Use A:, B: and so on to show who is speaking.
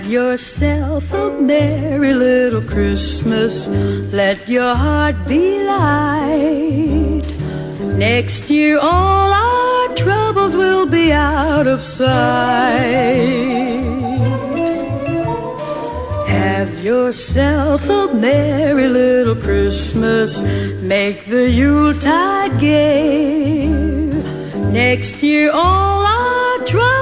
A: yourself a merry little Christmas. Let your heart be light. Next year all our troubles will be out of sight. Have yourself a merry little Christmas. Make the Yuletide gay. Next year all our troubles